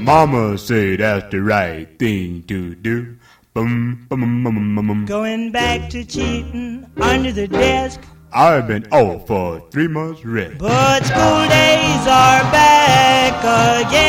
Mama say that's the right thing to do. Bum, bum, bum, bum, bum, bum. Going back to cheating under the desk. I've been off for 3 months rest. But school days are back again.